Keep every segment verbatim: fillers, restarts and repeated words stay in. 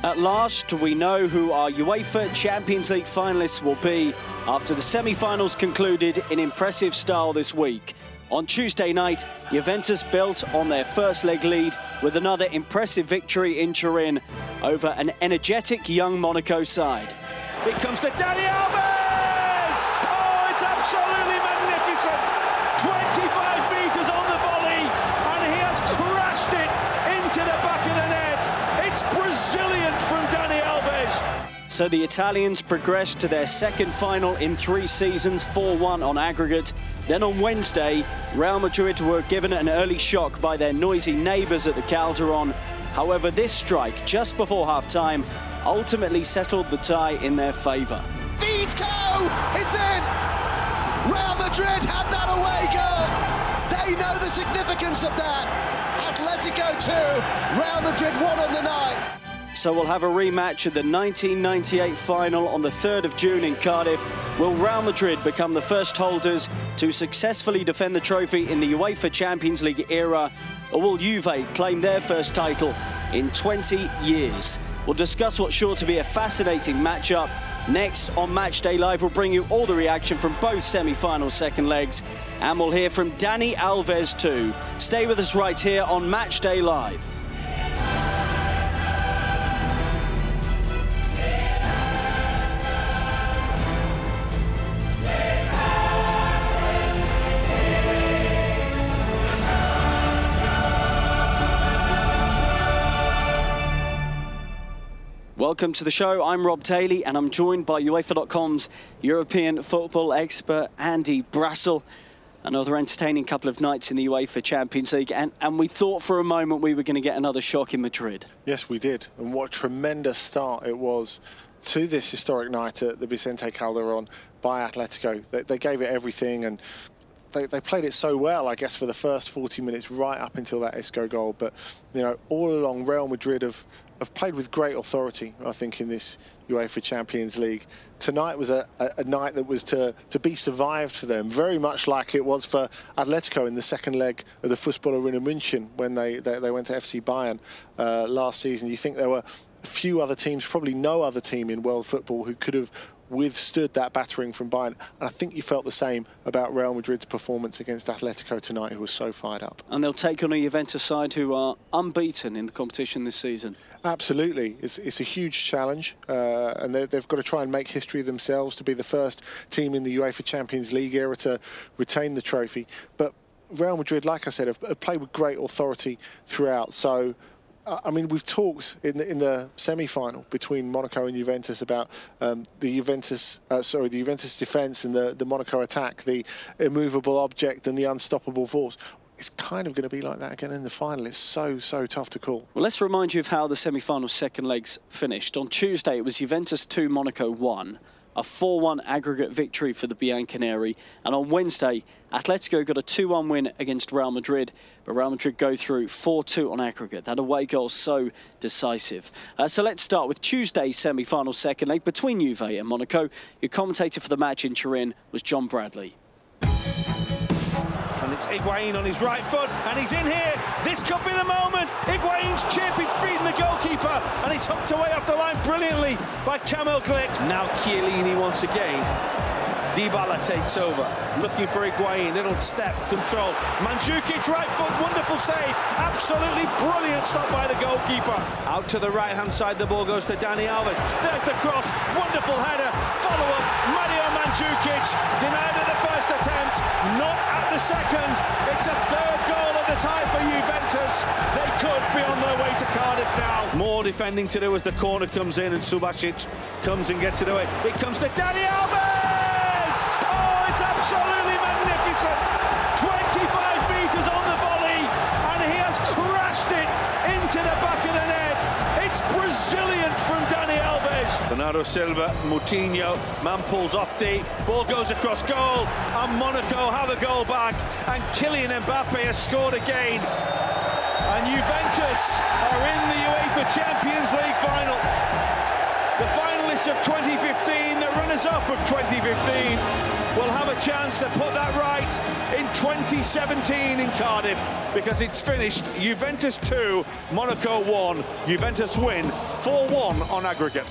At last, we know who our UEFA Champions League finalists will be after the semi-finals concluded in impressive style this week. On Tuesday night, Juventus built on their first leg lead with another impressive victory in Turin over an energetic young Monaco side. It comes to Dani Alves! Oh, it's absolutely magnificent! twenty-five metres on the volley, and he has crashed it into the back of the net. It's brilliant from Dani Alves. So the Italians progressed to their second final in three seasons, four one on aggregate. Then on Wednesday, Real Madrid were given an early shock by their noisy neighbours at the Calderon. However, this strike just before half-time ultimately settled the tie in their favour. Visco! It's in! Real Madrid have that away goal! They know the significance of that! Atletico two, Real Madrid one on the night. So we'll have a rematch of the nineteen ninety-eight final on the third of June in Cardiff. Will Real Madrid become the first holders to successfully defend the trophy in the UEFA Champions League era? Or will Juve claim their first title in twenty years? We'll discuss what's sure to be a fascinating matchup. Next on Matchday Live, we'll bring you all the reaction from both semi-final second legs. And we'll hear from Dani Alves too. Stay with us right here on Matchday Live. Welcome to the show. I'm Rob Daly, and I'm joined by UEFA dot com's European football expert, Andy Brassell. Another entertaining couple of nights in the UEFA Champions League, and, and we thought for a moment we were going to get another shock in Madrid. Yes, we did. And what a tremendous start it was to this historic night at the Vicente Calderon by Atletico. They, they gave it everything, and They, they played it so well, I guess, for the first forty minutes right up until that Isco goal. But, you know, all along, Real Madrid have, have played with great authority, I think, in this UEFA Champions League. Tonight was a, a, a night that was to, to be survived for them, very much like it was for Atletico in the second leg of the Fußball Arena München when they, they, they went to F C Bayern uh, last season. You think there were a few other teams, probably no other team in world football who could have withstood that battering from Bayern. And I think you felt the same about Real Madrid's performance against Atletico tonight, who was so fired up. And they'll take on a Juventus side who are unbeaten in the competition this season. Absolutely. It's, it's a huge challenge, uh, and they've got to try and make history themselves to be the first team in the UEFA Champions League era to retain the trophy. But Real Madrid, like I said, have, have played with great authority throughout. So I mean, we've talked in the, in the semi-final between Monaco and Juventus about um, the Juventus, uh, sorry, the Juventus defence and the, the Monaco attack, the immovable object and the unstoppable force. It's kind of going to be like that again in the final. It's so, so tough to call. Well, let's remind you of how the semi-final second legs finished. On Tuesday, it was Juventus two, Monaco one. A four one aggregate victory for the Bianconeri. And on Wednesday, Atletico got a two one win against Real Madrid, but Real Madrid go through four two on aggregate. That away goal so decisive. Uh, so let's start with Tuesday's semi-final second leg between Juve and Monaco. Your commentator for the match in Turin was John Bradley. And it's Higuain on his right foot, and he's in here. This could be the moment. Higuain's chip, it's beaten the goalkeeper, and it's hooked away off the line brilliantly by Kamil Glik. Now Chiellini once again. Dybala takes over, looking for Higuain, little step, control. Mandzukic, right foot, wonderful save. Absolutely brilliant stop by the goalkeeper. Out to the right-hand side, the ball goes to Dani Alves. There's the cross, wonderful header. Follow-up, Mario Mandzukic, denied at the first attempt, not at the second. It's a third goal of the tie for Juventus. They could be on their way to Cardiff now. More defending to do as the corner comes in and Subasic comes and gets it away. It comes to Dani Alves! Oh, it's absolutely magnificent! twenty-five metres on the volley, and he has crashed it into the back of the net. It's brilliant from Dani Alves. Bernardo Silva, Moutinho, man pulls off deep, ball goes across goal, and Monaco have a goal back, and Kylian Mbappe has scored again. And Juventus are in the UEFA Champions League final. The finalists of twenty fifteen, the runners-up of twenty fifteen. will have a chance to put that right in twenty seventeen in Cardiff, because it's finished Juventus two, Monaco one. Juventus win four one on aggregate.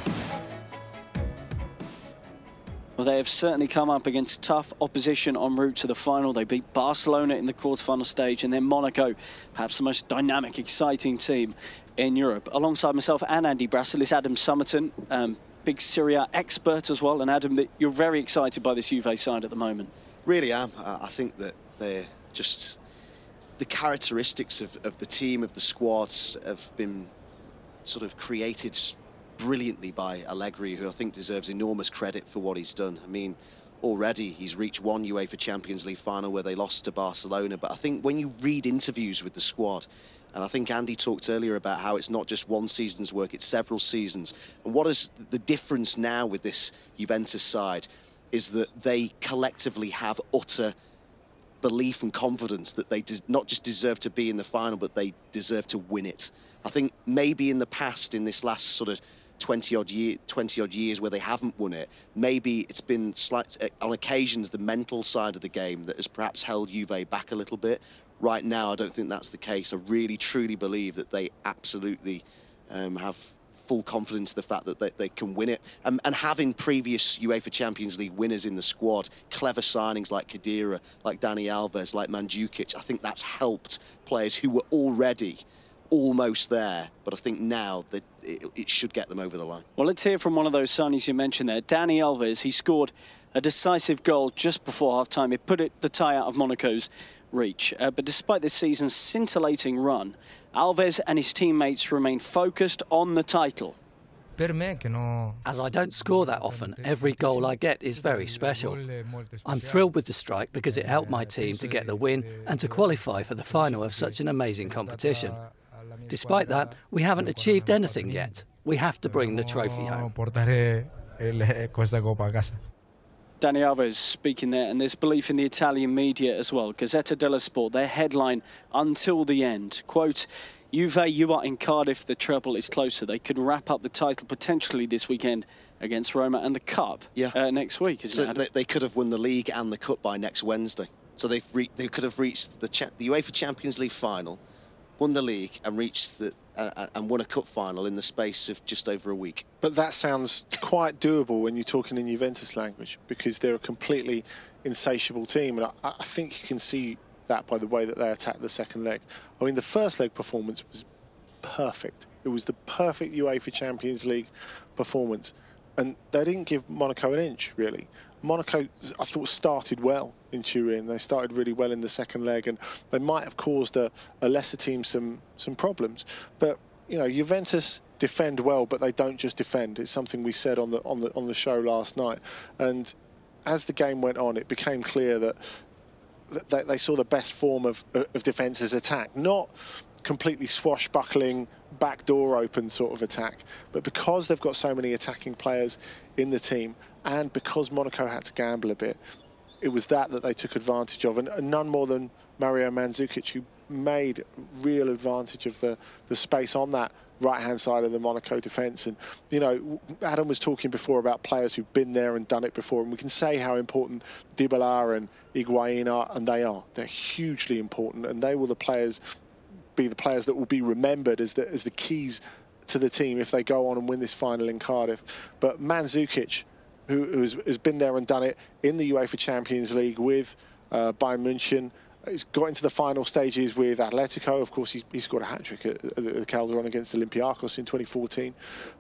Well, they have certainly come up against tough opposition en route to the final. They beat Barcelona in the quarterfinal stage, and then Monaco, perhaps the most dynamic, exciting team in Europe. Alongside myself and Andy Brassel is Adam Summerton, um, big Serie A expert as well. And Adam, that you're very excited by this Juve side at the moment. Really am. I think that they're just the characteristics of, of the team, of the squads, have been sort of created brilliantly by Allegri, who I think deserves enormous credit for what he's done. I mean, already he's reached one UEFA Champions League final where they lost to Barcelona, but I think when you read interviews with the squad, and I think Andy talked earlier about how it's not just one season's work, it's several seasons. And what is the difference now with this Juventus side is that they collectively have utter belief and confidence that they not just deserve to be in the final, but they deserve to win it. I think maybe in the past, in this last sort of twenty odd year, twenty odd years where they haven't won it, maybe it's been slight, on occasions the mental side of the game that has perhaps held Juve back a little bit. Right now, I don't think that's the case. I really, truly believe that they absolutely um, have full confidence in the fact that they, they can win it. Um, and having previous UEFA Champions League winners in the squad, clever signings like Khedira, like Dani Alves, like Mandzukic, I think that's helped players who were already almost there, but I think now that it, it should get them over the line. Well, let's hear from one of those signings you mentioned there, Dani Alves. He scored a decisive goal just before half-time. It put it, the tie out of Monaco's reach. Uh, but despite this season's scintillating run, Alves and his teammates remain focused on the title. As I don't score that often, every goal I get is very special. I'm thrilled with the strike because it helped my team to get the win and to qualify for the final of such an amazing competition. Despite that, we haven't achieved anything yet. We have to bring the trophy home. Dani Alves speaking there, and there's belief in the Italian media as well. Gazzetta dello Sport, their headline, until the end. Quote, Juve, you are in Cardiff, the treble is closer. They could wrap up the title potentially this weekend against Roma, and the Cup yeah. uh, next week, isn't so it? They, they could have won the league and the Cup by next Wednesday. So they've re they could have reached the, cha the UEFA Champions League final, won the league and reached the uh, and won a cup final in the space of just over a week. But that sounds quite doable when you're talking in Juventus language, because they're a completely insatiable team, and I, I think you can see that by the way that they attacked the second leg. I mean, the first leg performance was perfect. It was the perfect UEFA Champions League performance, and they didn't give Monaco an inch, really. Monaco, I thought, started well in Turin. They started really well in the second leg, and they might have caused a, a lesser team some some problems. But you know, Juventus defend well, but they don't just defend. It's something we said on the on the on the show last night. And as the game went on, it became clear that, that they saw the best form of of defence as attack, not completely swashbuckling, back door open sort of attack, but because they've got so many attacking players in the team, and because Monaco had to gamble a bit, it was that that they took advantage of, and, and none more than Mario Mandzukic, who made real advantage of the the space on that right-hand side of the Monaco defence. And you know, Adam was talking before about players who've been there and done it before, and we can say how important Dybala and Higuain are, and they are. They're hugely important, and they will the players be the players that will be remembered as the as the keys to the team if they go on and win this final in Cardiff. But Mandzukic, who, who has, has been there and done it in the UEFA Champions League with uh, Bayern München, he's got into the final stages with Atletico. Of course, he, he scored a hat-trick at, at the Calderon against Olympiacos in twenty fourteen.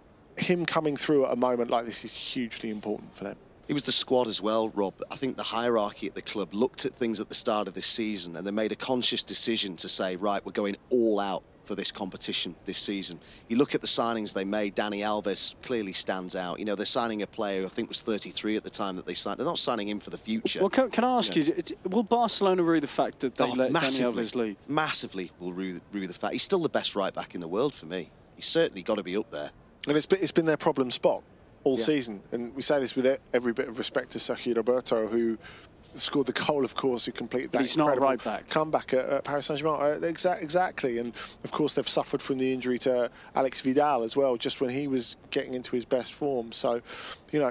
Him coming through at a moment like this is hugely important for them. It was the squad as well, Rob. I think the hierarchy at the club looked at things at the start of this season and they made a conscious decision to say, right, we're going all out for this competition this season. You look at the signings they made, Dani Alves clearly stands out. You know, they're signing a player who I think was thirty-three at the time that they signed. They're not signing him for the future. Well, can, can I ask you, know. you, will Barcelona rue the fact that they oh, let Dani Alves leave? Massively will rue, rue the fact. He's still the best right-back in the world for me. He's certainly got to be up there. And it's been, it's been their problem spot all yeah. season, and we say this with every bit of respect to Sergi Roberto, who scored the goal, of course, who completed that but he's not right back. comeback at, at Paris Saint-Germain. Uh, exa exactly, and of course they've suffered from the injury to Alex Vidal as well, just when he was getting into his best form. So, you know,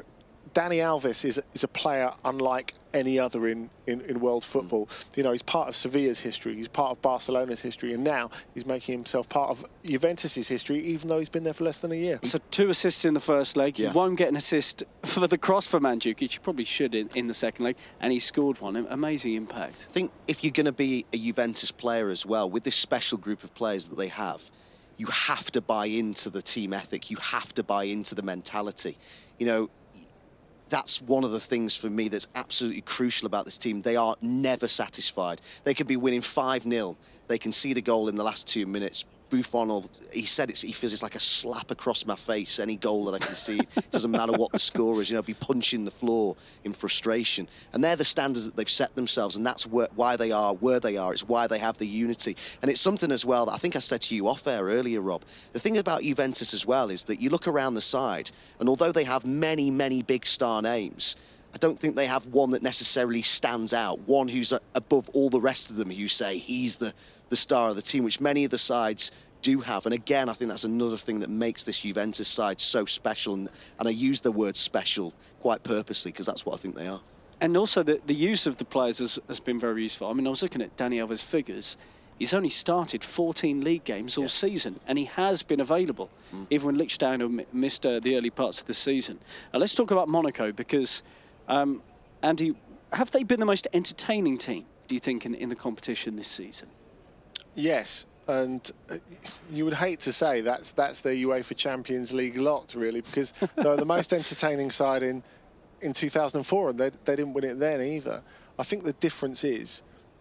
Dani Alves is, is a player unlike any other in, in, in world football. Mm. You know, he's part of Sevilla's history, he's part of Barcelona's history, and now he's making himself part of Juventus's history, even though he's been there for less than a year. So two assists in the first leg. Yeah. He won't get an assist for the cross for Mandzukic. He probably should in, in the second leg, and he scored one. Amazing impact. I think if you're going to be a Juventus player as well, with this special group of players that they have, you have to buy into the team ethic. You have to buy into the mentality. You know, that's one of the things for me that's absolutely crucial about this team. They are never satisfied. They could be winning five nil. They can see the goal in the last two minutes. Buffon, will, he said it's, he feels it's like a slap across my face, any goal that I can see. It doesn't matter what the score is, you know, be punching the floor in frustration. And they're the standards that they've set themselves, and that's where, why they are where they are. It's why they have the unity. And it's something as well that I think I said to you off air earlier, Rob. The thing about Juventus as well is that you look around the side, and although they have many, many big star names, I don't think they have one that necessarily stands out, one who's above all the rest of them, who say he's the the star of the team, which many of the sides do have. And again, I think that's another thing that makes this Juventus side so special. And, and I use the word special quite purposely because that's what I think they are. And also the, the use of the players has, has been very useful. I mean, I was looking at Dani Alves' figures. He's only started fourteen league games all yeah. season, and he has been available, mm. even when Lichtsteiner missed uh, the early parts of the season. Uh, let's talk about Monaco, because, um, Andy, have they been the most entertaining team, do you think, in, in the competition this season? Yes, and you would hate to say that's that's their UEFA Champions League lot, really, because they're the most entertaining side in in two thousand four, and they, they didn't win it then either. I think the difference is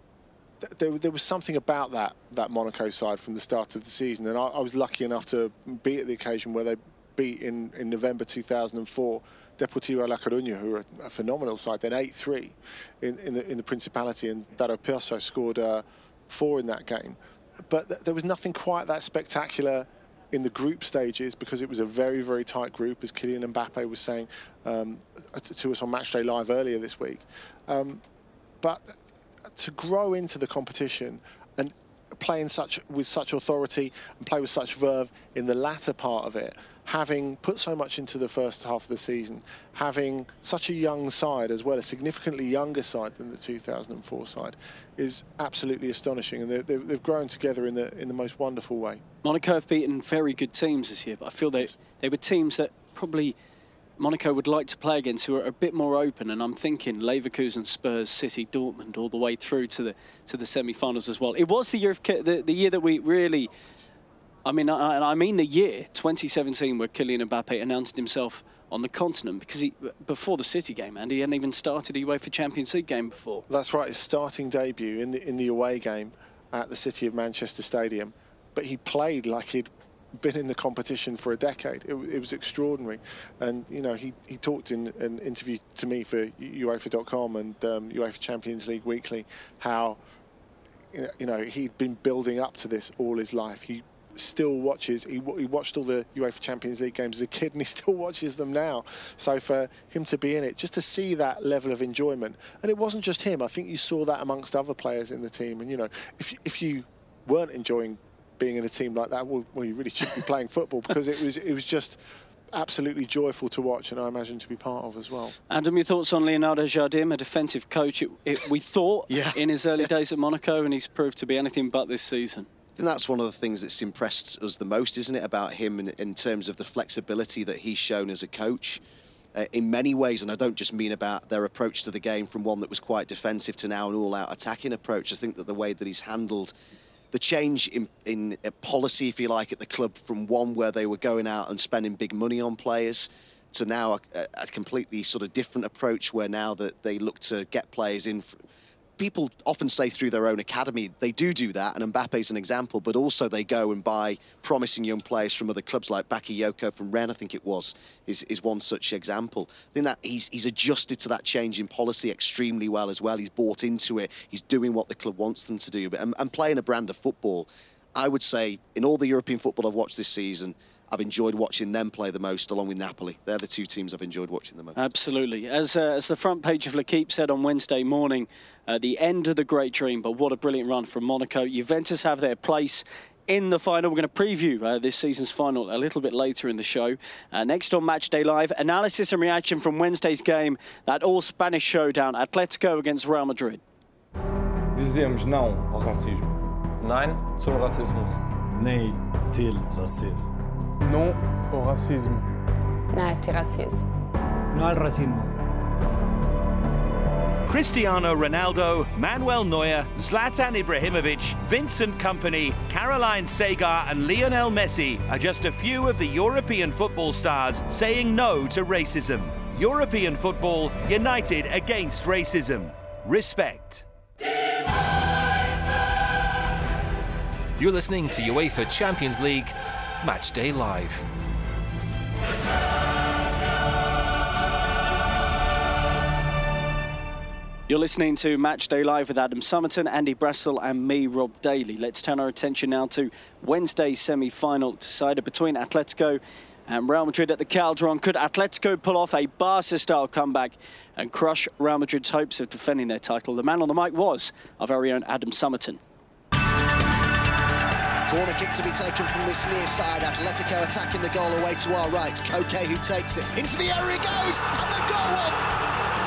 th there, there was something about that that Monaco side from the start of the season, and I, I was lucky enough to be at the occasion where they beat in, in November two thousand four Deportivo La Coruña, who are a phenomenal side, then eight three in, in, the, in the Principality, and Dado Pirso scored uh, four in that game. But th there was nothing quite that spectacular in the group stages, because it was a very, very tight group, as Kylian Mbappe was saying um, to us on Matchday Live earlier this week. Um, but to grow into the competition and play in such, with such authority and play with such verve in the latter part of it, having put so much into the first half of the season, having such a young side as well, a significantly younger side than the two thousand four side, is absolutely astonishing, and they've, they've grown together in the in the most wonderful way. Monaco have beaten very good teams this year, but I feel they they were teams that probably Monaco would like to play against, who are a bit more open, and I'm thinking Leverkusen, Spurs, City, Dortmund, all the way through to the to the semi-finals as well. It was the year of the, the year that we really. I mean, I, I mean the year, twenty seventeen, where Kylian Mbappe announced himself on the continent, because he, before the City game, and he hadn't even started a UEFA Champions League game before. That's right, his starting debut in the, in the away game at the City of Manchester Stadium. But he played like he'd been in the competition for a decade. It, it was extraordinary. And, you know, he, he talked in an interview to me for UEFA dot com and um, UEFA Champions League Weekly, how, you know, he'd been building up to this all his life. He still watches, he, he watched all the UEFA Champions League games as a kid, and he still watches them now. So for him to be in it, just to see that level of enjoyment, and it wasn't just him, I think you saw that amongst other players in the team. And, you know, if, if you weren't enjoying being in a team like that, well, well you really should be playing football, because it was, it was just absolutely joyful to watch, and I imagine to be part of as well. Adam, your thoughts on Leonardo Jardim, a defensive coach, it, it, we thought yeah. in his early yeah. days at Monaco, and he's proved to be anything but this season. I think that's one of the things that's impressed us the most, isn't it, about him in, in terms of the flexibility that he's shown as a coach uh, in many ways. And I don't just mean about their approach to the game from one that was quite defensive to now an all-out attacking approach. I think that the way that he's handled the change in, in policy, if you like, at the club, from one where they were going out and spending big money on players to now a, a completely sort of different approach, where now that they look to get players in. People often say through their own academy, they do do that, and Mbappe's an example, but also they go and buy promising young players from other clubs, like Bakayoko from Rennes, I think it was, is, is one such example. I think that he's, he's adjusted to that change in policy extremely well as well. He's bought into it. He's doing what the club wants them to do. But, and, and playing a brand of football, I would say, in all the European football I've watched this season, I've enjoyed watching them play the most, along with Napoli. They're the two teams I've enjoyed watching the most. Absolutely. As, uh, as the front page of L'Équipe said on Wednesday morning, uh, the end of the great dream, but what a brilliant run from Monaco. Juventus have their place in the final. We're going to preview uh, this season's final a little bit later in the show. Uh, next on Matchday Live, analysis and reaction from Wednesday's game, that all-Spanish showdown, Atletico against Real Madrid. Dizemos não ao racismo. Nein zum Rassismus. Nej till rasism. Non au racisme. Nej till rasism. No al racismo. Cristiano Ronaldo, Manuel Neuer, Zlatan Ibrahimovic, Vincent Kompany, Caroline Segar and Lionel Messi are just a few of the European football stars saying no to racism. European football united against racism. Respect. You're listening to UEFA Champions League Matchday Live. You're listening to Matchday Live with Adam Summerton, Andy Brassel and me, Rob Daly. Let's turn our attention now to Wednesday's semi-final decided between Atletico and Real Madrid at the Calderon. Could Atletico pull off a Barca-style comeback and crush Real Madrid's hopes of defending their title? The man on the mic was our very own Adam Summerton. Corner kick to be taken from this near side. Atletico attacking the goal away to our right. Koke who takes it. Into the area it goes, and they've got one!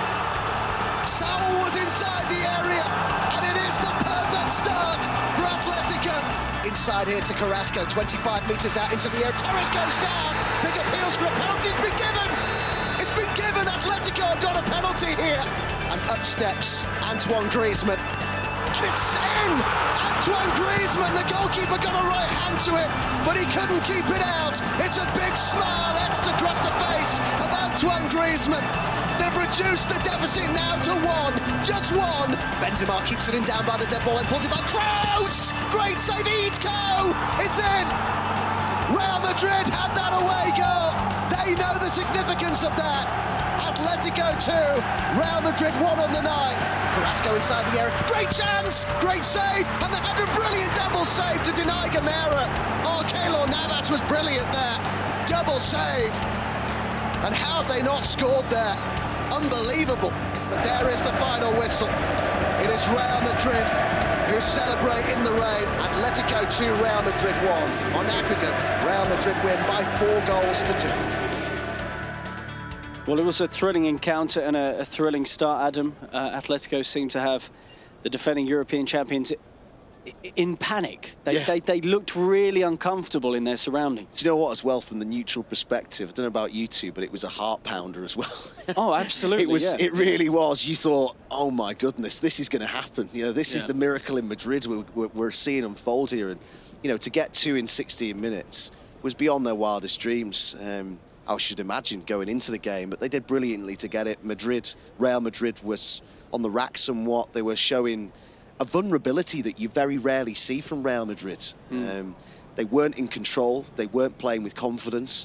Saul was inside the area, and it is the perfect start for Atletico. Inside here to Carrasco, twenty-five metres out into the air. Torres goes down. Big appeals for a penalty. It's been given. It's been given. Atletico have got a penalty here. And up steps Antoine Griezmann. And it's in! Antoine Griezmann, the goalkeeper, got a right hand to it, but he couldn't keep it out. It's a big smile etched across the face of Antoine Griezmann. They've reduced the deficit now to one, just one. Benzema keeps it in down by the dead ball and pulls it back. Kroos! Great save, Isco! It's in! Real Madrid have that away goal. They know the significance of that. Atletico two, Real Madrid one on the night. Carrasco inside the area, great chance, great save, and they had a brilliant double save to deny Gamera. Oh, Keylor Navas was brilliant there. Double save. And how have they not scored there? Unbelievable. But there is the final whistle. It is Real Madrid who celebrate in the rain. Atletico two, Real Madrid one. On aggregate, Real Madrid win by four goals to two. Well, it was a thrilling encounter and a, a thrilling start, Adam. Uh, Atletico seemed to have the defending European champions in panic. They, yeah. they, they looked really uncomfortable in their surroundings. Do you know what, as well, from the neutral perspective, I don't know about you two, but it was a heart pounder as well. Oh, absolutely, it was. Yeah. It really was. You thought, oh my goodness, this is going to happen. You know, this yeah. is the miracle in Madrid we're, we're, we're seeing unfold here. And, you know, to get two in sixteen minutes was beyond their wildest dreams. Um, I should imagine going into the game, but they did brilliantly to get it. Madrid, Real Madrid was on the rack somewhat. They were showing a vulnerability that you very rarely see from Real Madrid. Mm. Um, they weren't in control. They weren't playing with confidence.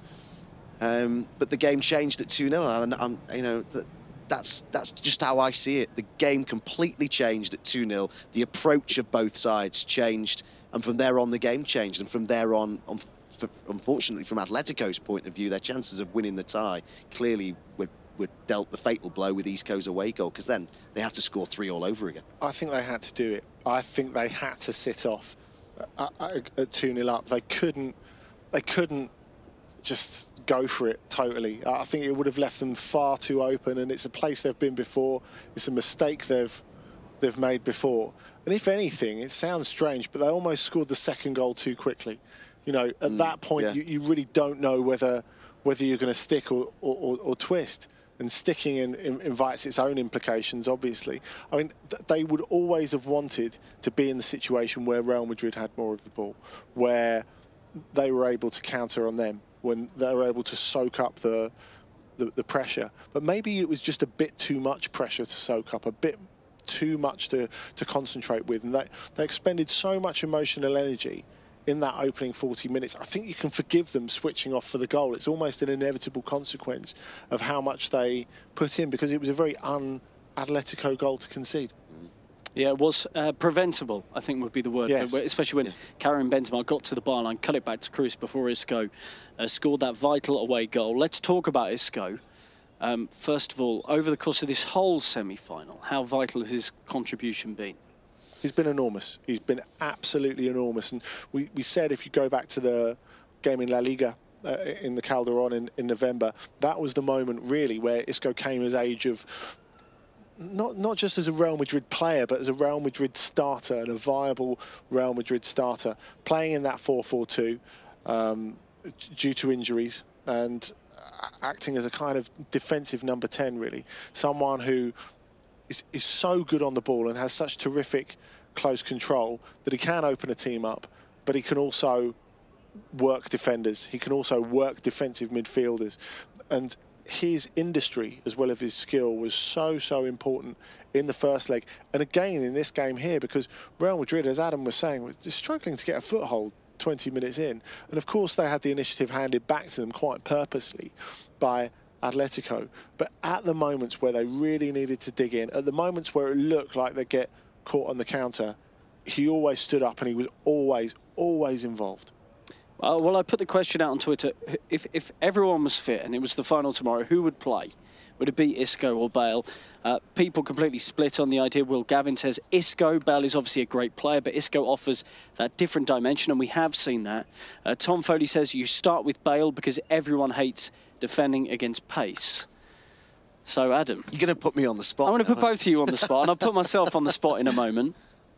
Um, but the game changed at two nil, and, and you know that, that's that's just how I see it. The game completely changed at two nil. The approach of both sides changed, and from there on, the game changed. And from there on, on unfortunately, from Atletico's point of view, their chances of winning the tie clearly were, were dealt the fatal blow with Isco's away goal, because then they had to score three all over again. I think they had to do it. I think they had to sit off at two nil up. They couldn't, they couldn't just go for it totally. I think it would have left them far too open, and it's a place they've been before. It's a mistake they've they've made before. And if anything, it sounds strange, but they almost scored the second goal too quickly. You know, at mm, that point, yeah. you, you really don't know whether whether you're going to stick or, or, or twist. And sticking in, in, invites its own implications, obviously. I mean, th they would always have wanted to be in the situation where Real Madrid had more of the ball, where they were able to counter on them, when they were able to soak up the, the, the pressure. But maybe it was just a bit too much pressure to soak up, a bit too much to, to concentrate with. And they, they expended so much emotional energy in that opening forty minutes. I think you can forgive them switching off for the goal. It's almost an inevitable consequence of how much they put in, because it was a very un-Atletico goal to concede. Yeah, it was uh, preventable, I think would be the word, yes. especially when yeah. Karim Benzema got to the byline, cut it back to Kroos before Isco uh, scored that vital away goal. Let's talk about Isco. Um, first of all, over the course of this whole semi-final, how vital has his contribution been? he's been enormous. He's been absolutely enormous. And we, we said if you go back to the game in La Liga uh, in the Calderon in, in November, that was the moment really where Isco came his age of not not just as a Real Madrid player, but as a Real Madrid starter and a viable Real Madrid starter, playing in that four four two um, due to injuries and acting as a kind of defensive number ten, really. Someone who is, is so good on the ball and has such terrific close control that he can open a team up, but he can also work defenders. He can also work defensive midfielders. And his industry, as well as his skill, was so, so important in the first leg. And again, in this game here, because Real Madrid, as Adam was saying, was just struggling to get a foothold twenty minutes in. And of course, they had the initiative handed back to them quite purposely by Atletico. But at the moments where they really needed to dig in, at the moments where it looked like they'd get caught on the counter, he always stood up and he was always, always involved. Uh, well, I put the question out on Twitter, if, if everyone was fit and it was the final tomorrow, who would play? Would it be Isco or Bale? Uh, people completely split on the idea. Will Gavin says Isco. Bale is obviously a great player, but Isco offers that different dimension, and we have seen that. Uh, Tom Foley says you start with Bale because everyone hates defending against pace. So, Adam. You're going to put me on the spot. I'm going to put both of you on the spot, and I'll put myself on the spot in a moment.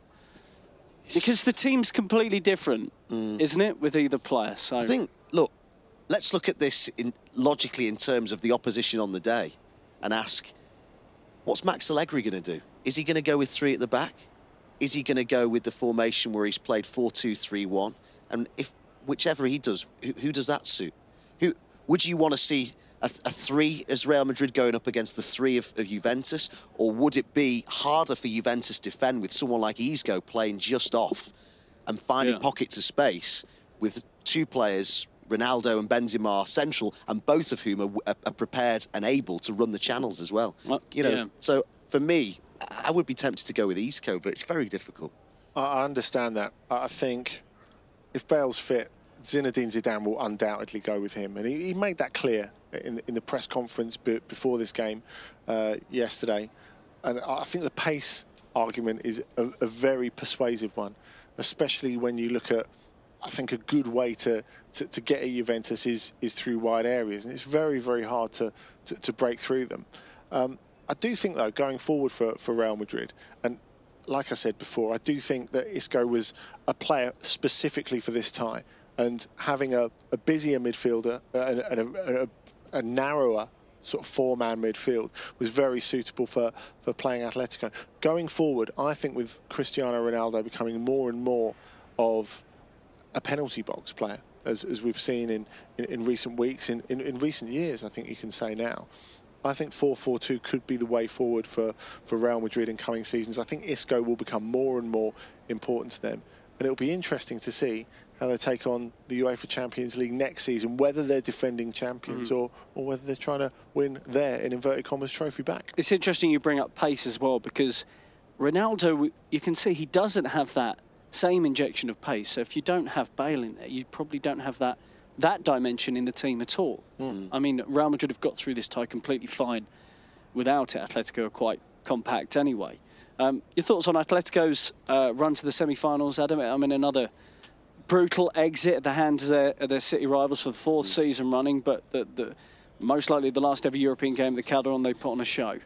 Because the team's completely different, mm. isn't it, with either player? So I think, look, let's look at this in, logically in terms of the opposition on the day and ask, what's Max Allegri going to do? Is he going to go with three at the back? Is he going to go with the formation where he's played four two three one? And if whichever he does, who, who does that suit? Who would you want to see a, a three as Real Madrid going up against the three of, of Juventus? Or would it be harder for Juventus to defend with someone like Isco playing just off and finding yeah. pockets of space with two players, Ronaldo and Benzema, central, and both of whom are, are prepared and able to run the channels as well? well you know, yeah. So for me, I would be tempted to go with Isco, but it's very difficult. I understand that. I think if Bale's fit, Zinedine Zidane will undoubtedly go with him. And he, he made that clear in, in the press conference before this game uh, yesterday. And I think the pace argument is a, a very persuasive one, especially when you look at, I think a good way to, to, to get at Juventus is, is through wide areas. And it's very, very hard to, to, to break through them. Um, I do think, though, going forward for, for Real Madrid, and like I said before, I do think that Isco was a player specifically for this tie. And having a, a busier midfielder and, and a, a, a narrower sort of four-man midfield was very suitable for, for playing Atletico. Going forward, I think with Cristiano Ronaldo becoming more and more of a penalty box player, as, as we've seen in, in, in recent weeks, in, in, in recent years, I think you can say now, I think four four two could be the way forward for, for Real Madrid in coming seasons. I think Isco will become more and more important to them. And it'll be interesting to see how they take on the UEFA Champions League next season, whether they're defending champions mm. or, or whether they're trying to win their, in inverted commas, trophy back. It's interesting you bring up pace as well, because Ronaldo, you can see he doesn't have that same injection of pace. So if you don't have Bale in there, you probably don't have that that dimension in the team at all. Mm. I mean, Real Madrid have got through this tie completely fine without it. Atletico are quite compact anyway. Um, your thoughts on Atletico's uh, run to the semi-finals, Adam? I mean, another brutal exit at the hands of their, of their city rivals for the fourth mm. season running, but the, the, most likely the last ever European game, the Calderon, they put on a show.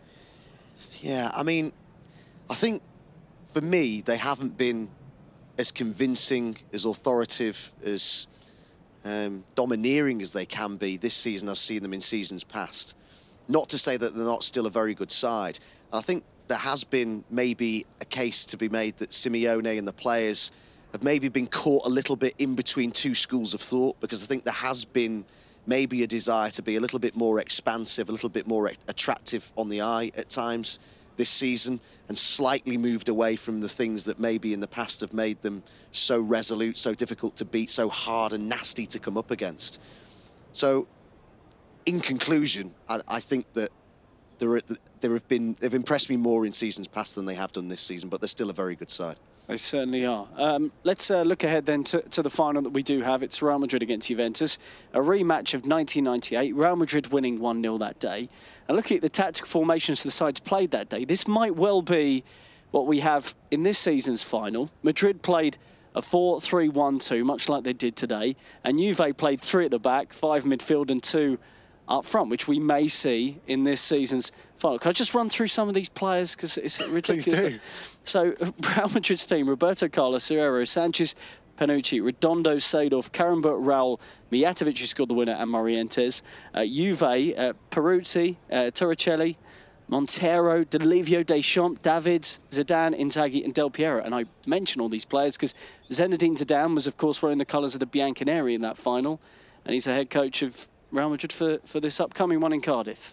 Yeah, I mean, I think for me, they haven't been as convincing, as authoritative, as um, domineering as they can be this season. I've seen them in seasons past. Not to say that they're not still a very good side. I think there has been maybe a case to be made that Simeone and the players have maybe been caught a little bit in between two schools of thought, because I think there has been maybe a desire to be a little bit more expansive, a little bit more attractive on the eye at times this season, and slightly moved away from the things that maybe in the past have made them so resolute, so difficult to beat, so hard and nasty to come up against. So, in conclusion, I, I think that there, are, there have been, they've impressed me more in seasons past than they have done this season, but they're still a very good side. They certainly are. Um, let's uh, look ahead then to, to the final that we do have. It's Real Madrid against Juventus, a rematch of nineteen ninety-eight. Real Madrid winning one nil that day. And looking at the tactical formations the sides played that day, this might well be what we have in this season's final. Madrid played a four three one two, much like they did today, and Juve played three at the back, five midfield and two up front, which we may see in this season's final. Can I just run through some of these players, because it's ridiculous? Please do. So, Real Madrid's team: Roberto Carlos, Herrera, Sanchez, Panucci, Redondo, Seedorf, Karambert, Raul, Mijatovic, who scored the winner, and Morientes. Uh, Juve, uh, Peruzzi, uh, Torricelli, Montero, Delivio, Deschamps, Davids, Zidane, Inzaghi and Del Piero. And I mention all these players because Zinedine Zidane was, of course, wearing the colours of the Bianconeri in that final. And he's the head coach of Real Madrid for, for this upcoming one in Cardiff.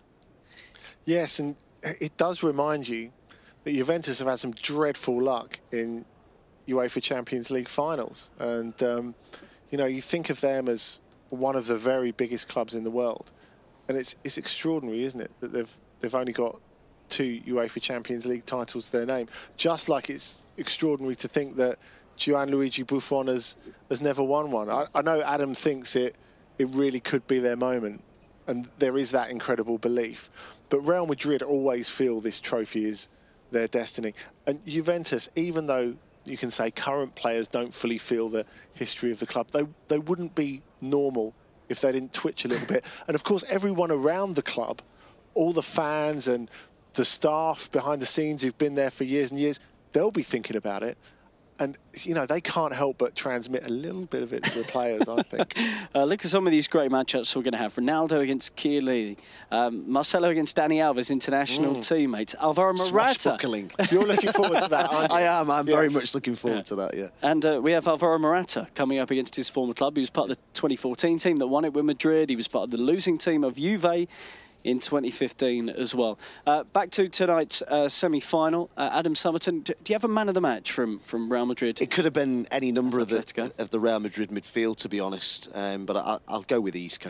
Yes, and it does remind you that Juventus have had some dreadful luck in UEFA Champions League finals. And, um, you know, you think of them as one of the very biggest clubs in the world. And it's, it's extraordinary, isn't it, that they've, they've only got two UEFA Champions League titles to their name. Just like it's extraordinary to think that Gianluigi Buffon has, has never won one. I, I know Adam thinks it, it really could be their moment, and there is that incredible belief. But Real Madrid always feel this trophy is their destiny. And Juventus, even though you can say current players don't fully feel the history of the club, they, they wouldn't be normal if they didn't twitch a little bit. And of course, everyone around the club, all the fans and the staff behind the scenes who've been there for years and years, they'll be thinking about it. And, you know, they can't help but transmit a little bit of it to the players, I think. Uh, look at some of these great matchups we're going to have. Ronaldo against Chiellini. Um, Marcelo against Dani Alves, international mm. teammates. Alvaro Morata. You're looking forward to that, aren't you? I am. I'm yes. very much looking forward yeah. to that, yeah. And uh, we have Alvaro Morata coming up against his former club. He was part of the twenty fourteen team that won it with Madrid. He was part of the losing team of Juve in twenty fifteen as well. Uh, back to tonight's uh, semi-final. Uh, Adam Summerton, do, do you have a man of the match from, from Real Madrid? It could have been any number of the, of the Real Madrid midfield, to be honest, um, but I, I'll go with Isco.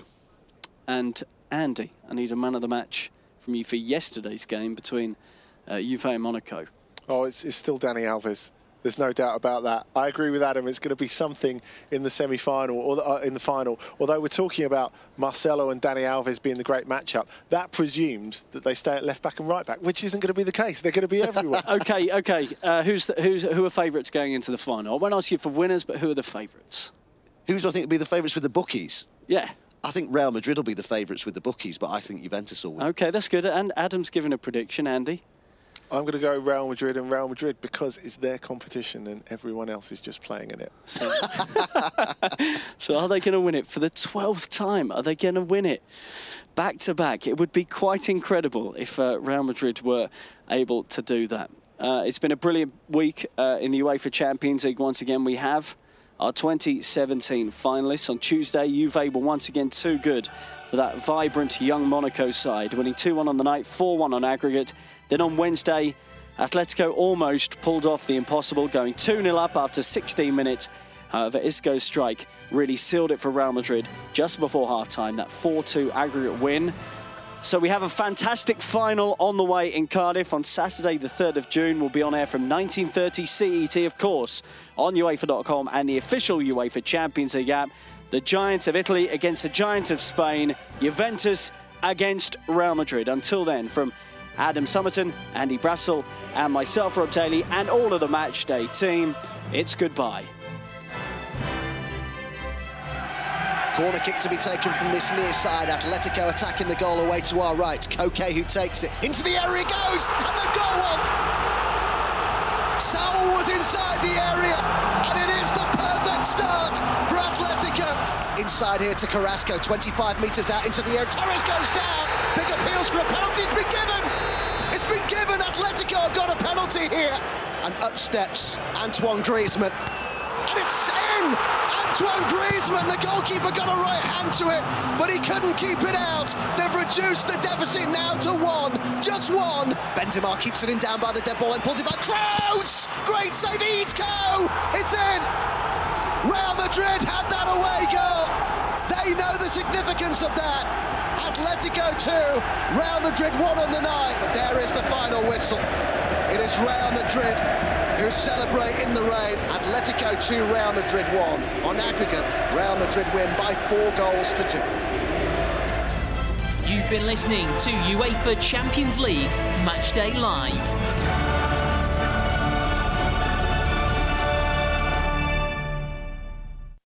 And Andy, I need a man of the match from you for yesterday's game between uh, Juve and Monaco. Oh, it's, it's still Dani Alves. There's no doubt about that. I agree with Adam. It's going to be something in the semi-final or the, uh, in the final. Although we're talking about Marcelo and Dani Alves being the great matchup, that presumes that they stay at left back and right back, which isn't going to be the case. They're going to be everywhere. OK, OK. Uh, who's, the, who's Who are favourites going into the final? I won't ask you for winners, but who are the favourites? Who do I think will be the favourites with the bookies? Yeah. I think Real Madrid will be the favourites with the bookies, but I think Juventus will win. OK, that's good. And Adam's given a prediction. Andy? I'm going to go Real Madrid and Real Madrid because it's their competition and everyone else is just playing in it. So, so are they going to win it for the twelfth time? Are they going to win it back to back? It would be quite incredible if uh, Real Madrid were able to do that. Uh, it's been a brilliant week uh, in the UEFA Champions League. Once again, we have our twenty seventeen finalists. On Tuesday, Juve were once again too good for that vibrant young Monaco side, winning two one on the night, four one on aggregate. Then on Wednesday, Atletico almost pulled off the impossible, going two nil up after sixteen minutes. However, Isco's strike really sealed it for Real Madrid just before half-time, that four two aggregate win. So we have a fantastic final on the way in Cardiff on Saturday, the third of June. We'll be on air from nineteen thirty C E T, of course, on UEFA dot com and the official UEFA Champions League app. The Giants of Italy against the Giants of Spain, Juventus against Real Madrid. Until then, from Adam Summerton, Andy Brassel, and myself, Rob Daly, and all of the Matchday team, it's goodbye. Corner kick to be taken from this near side. Atletico attacking the goal away to our right. Koke who takes it. Into the area it goes, and they've got one! Saul was inside the area, and it is the perfect start for Atletico. Inside here to Carrasco, twenty-five metres out into the air. Torres goes down. Big appeals for a penalty. It's been given. It's been given. Atletico have got a penalty here. And up steps Antoine Griezmann. And it's in. Antoine Griezmann, the goalkeeper, got a right hand to it, but he couldn't keep it out. They've reduced the deficit now to one. Just one. Benzema keeps it in down by the dead ball and pulls it back. Kroos! Great save. Isco! It's in. Real Madrid had that away goal. They know the significance of that. Atletico two, Real Madrid one on the night. But there is the final whistle. It is Real Madrid who celebrate in the rain. Atletico two, Real Madrid one. On aggregate, Real Madrid win by four goals to two. You've been listening to UEFA Champions League Matchday Live.